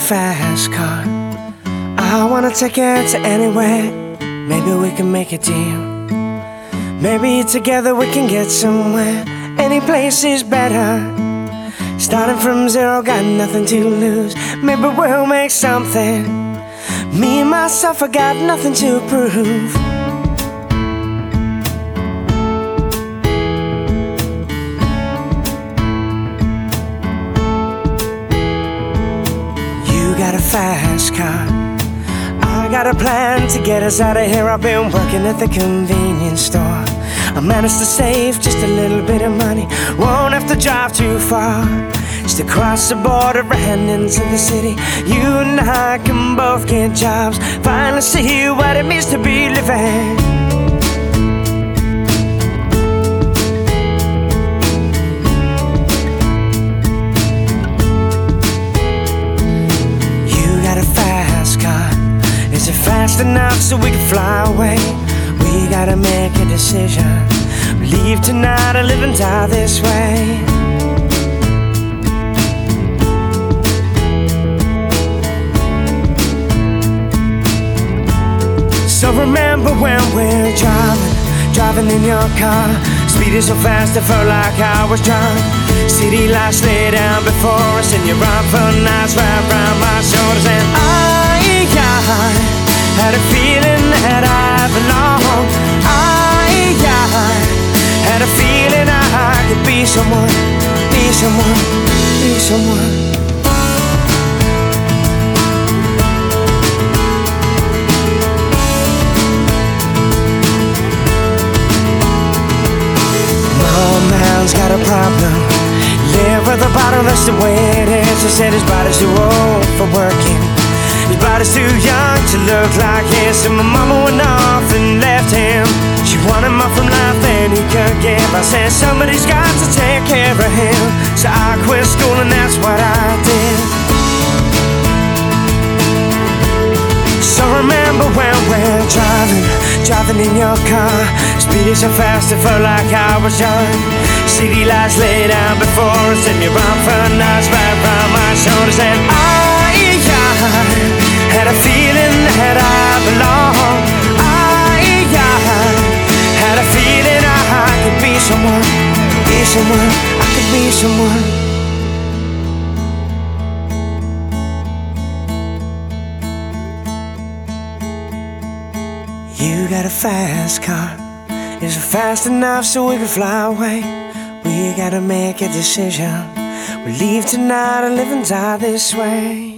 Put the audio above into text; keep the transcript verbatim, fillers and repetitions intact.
fast car. I wanna take it to anywhere. Maybe we can make a deal. Maybe together we can get somewhere. Any place is better. Starting from zero, got nothing to lose. Maybe we'll make something. Me and myself, I got nothing to prove. You got a fast car. I got a plan to get us out of here. I've been working at the convenience store. I managed to save just a little bit of money. Won't have to drive too far. Just to cross the border and into the city. You and I can both get jobs. Finally see what it means to be living. You got a fast car. Is it fast enough so we can fly away? We gotta make a decision. We leave tonight or live and die this way. So remember when we're driving, driving in your car. Speeding so fast I felt like I was drunk. City lights lay down before us, and your arm felt nice wrapped around my shoulders. And I, I had a feeling that I belonged. I, I had a feeling I could be someone, be someone, be someone. Got a problem. Live with a bottle, that's the way it is. He said his body's too old for working. His body's too young to look like his. And my mama went off and left him. She wanted more from life than he could give. I said somebody's got to take care of him. So I quit school and that's what I did. So remember when we're driving, driving in your car. Speeding so fast it felt like I was young. City lights lay down before us, and your arm felt nice wrapped around my shoulders. And I, I had a feeling that I belonged. I, I had a feeling I could be someone, be someone, I could be someone. You got a fast car. Is it fast enough so we can fly away? We gotta make a decision. We leave tonight or live and die this way.